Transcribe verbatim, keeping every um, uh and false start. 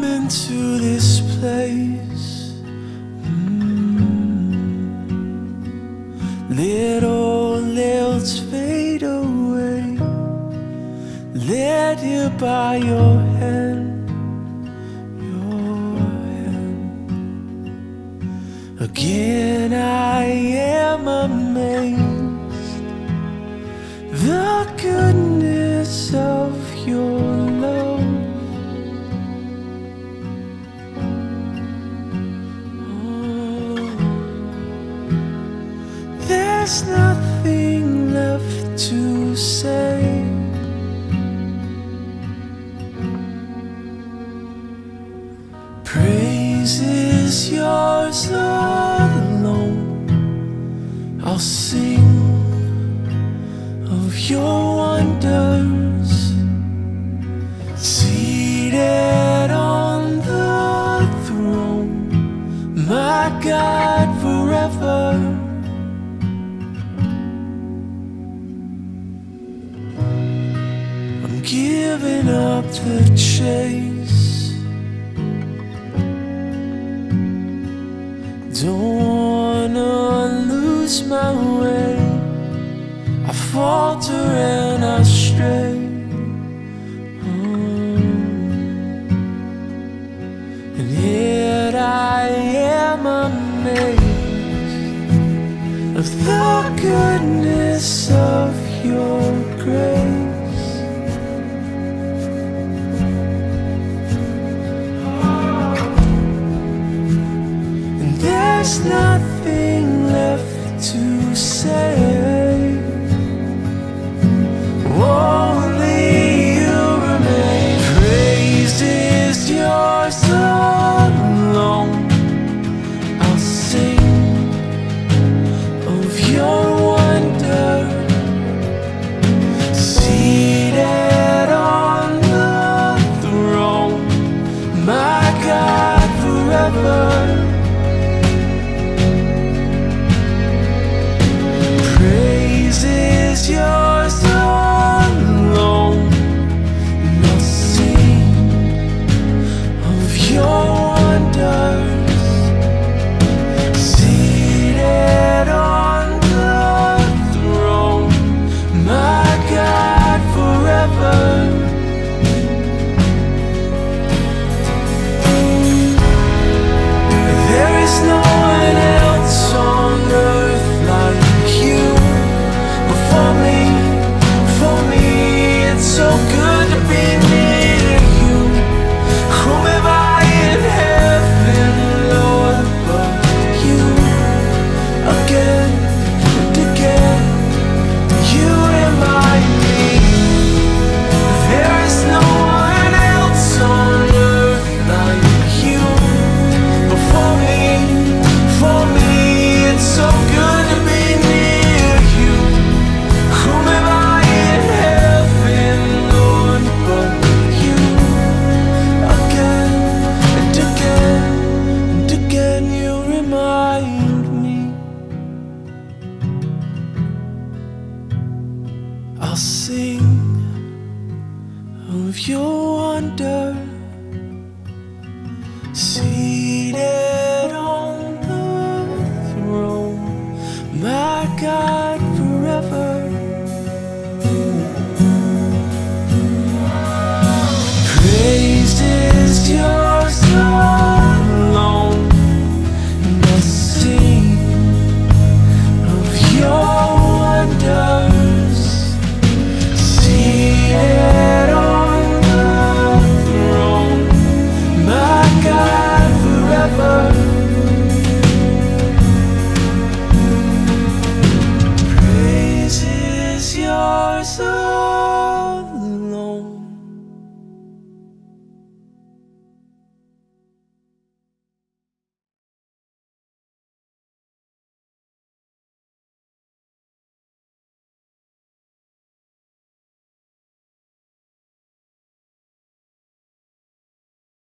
coming to this place. mm. Let all else fade away, led here by your hand, your hand. Again I am amazed, the goodness of your love. There's nothing left to say. Praise is yours alone. I'll sing of your wonders, seated on the throne, my God, forever. Giving up the chase, don't wanna lose my way. I falter and I stray. oh. And yet I am amazed of the goodness of your grace. There's nothing left to say. Only you remain. Praise is yours alone. I'll sing of your wonder, seated on the throne, my God, forever. Is yours alone, and I'll sing of your wonders, seated on the throne, my God, forever. There is no one else on earth like you. For me, for me, it's so good to be near you. Whom have I in heaven, Lord, but you? Again and again, you remind me there is no one else on earth like you. But for me, for me, it's so good to be near you. Whom have I in heaven, Lord, but you? Again and again and again you remind me. I'll sing of your wonder, seated on the throne, my God, forever. Praise is yours alone, and I'll sing of your wonders, seated on the throne, my God, forever. Praise is yours alone.